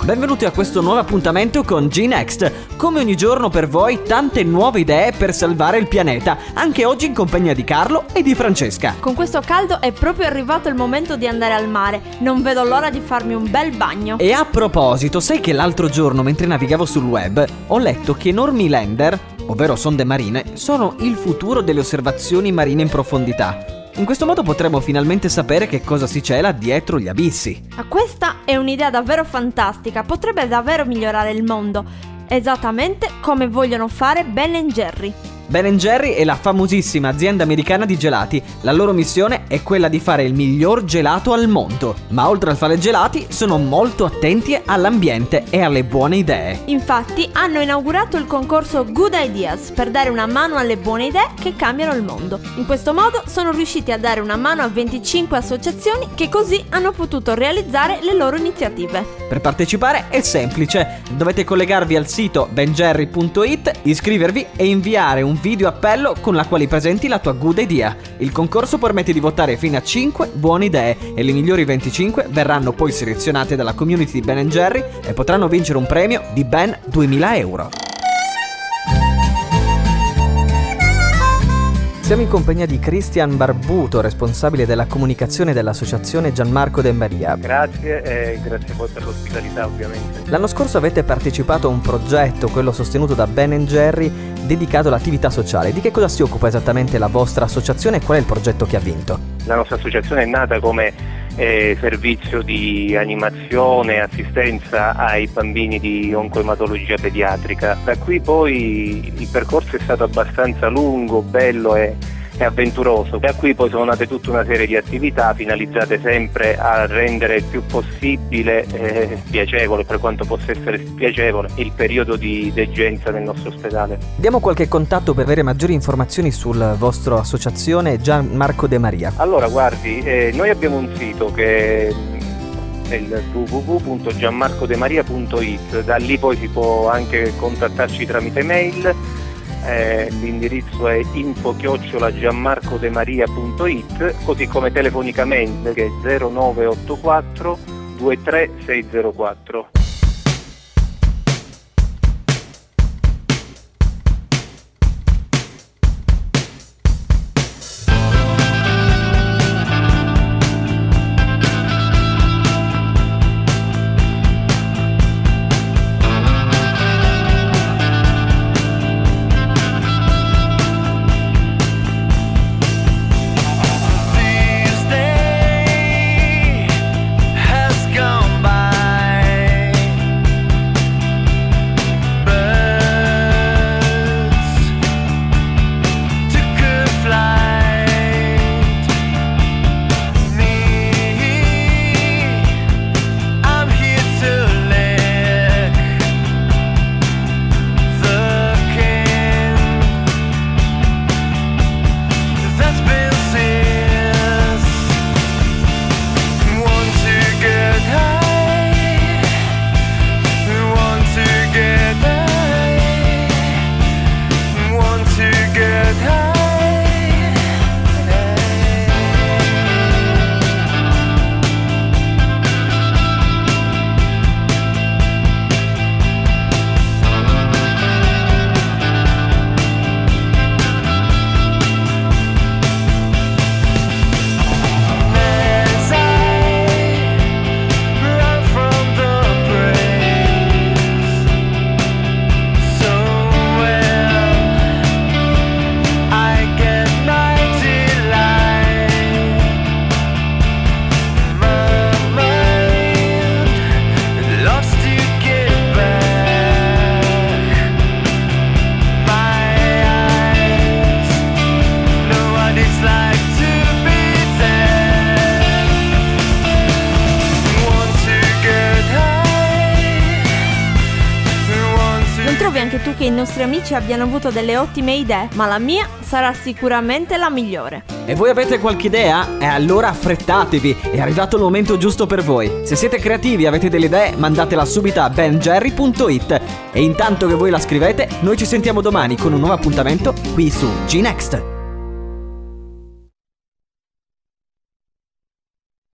Benvenuti a questo nuovo appuntamento con G-Next. Come ogni giorno per voi, tante nuove idee per salvare il pianeta. Anche oggi in compagnia di Carlo e di Francesca. Con questo caldo è proprio arrivato il momento di andare al mare. Non vedo l'ora di farmi un bel bagno. E a proposito, sai che l'altro giorno, mentre navigavo sul web, ho letto che enormi lander, ovvero sonde marine, sono il futuro delle osservazioni marine in profondità. In questo modo potremo finalmente sapere che cosa si cela dietro gli abissi. Questa è un'idea davvero fantastica, potrebbe davvero migliorare il mondo, esattamente come vogliono fare Ben & Jerry. Ben & Jerry è la famosissima azienda americana di gelati. La loro missione è quella di fare il miglior gelato al mondo. Ma oltre a fare gelati, sono molto attenti all'ambiente e alle buone idee. Infatti, hanno inaugurato il concorso Good Ideas per dare una mano alle buone idee che cambiano il mondo. In questo modo sono riusciti a dare una mano a 25 associazioni che così hanno potuto realizzare le loro iniziative. Per partecipare è semplice. Dovete collegarvi al sito benjerry.it, iscrivervi e inviare un video appello con la quale presenti la tua good idea. Il concorso permette di votare fino a 5 buone idee e le migliori 25 verranno poi selezionate dalla community di Ben & Jerry e potranno vincere un premio di ben 2.000 euro. Siamo in compagnia di Cristian Barbuto, responsabile della comunicazione dell'associazione Gianmarco De Maria. Grazie e grazie a voi per l'ospitalità, ovviamente. L'anno scorso avete partecipato a un progetto, quello sostenuto da Ben & Jerry, dedicato all'attività sociale. Di che cosa si occupa esattamente la vostra associazione e qual è il progetto che ha vinto? La nostra associazione è nata come servizio di animazione e assistenza ai bambini di oncoematologia pediatrica. Da qui poi il percorso è stato abbastanza lungo, bello e avventuroso. Da qui poi sono nate tutta una serie di attività finalizzate sempre a rendere il più possibile piacevole, per quanto possa essere spiacevole, il periodo di degenza nel nostro ospedale. Diamo qualche contatto per avere maggiori informazioni sul vostro associazione Gianmarco De Maria. Allora guardi, noi abbiamo un sito che è il www.gianmarcodemaria.it, da lì poi si può anche contattarci tramite mail. L'indirizzo è info@gianmarcodemaria.it, così come telefonicamente che è 0984 23604. Anche tu che i nostri amici abbiano avuto delle ottime idee, ma la mia sarà sicuramente la migliore. E voi avete qualche idea? E allora affrettatevi, è arrivato il momento giusto per voi. Se siete creativi e avete delle idee, mandatela subito a benjerry.it. E intanto che voi la scrivete, noi ci sentiamo domani con un nuovo appuntamento qui su G-Next.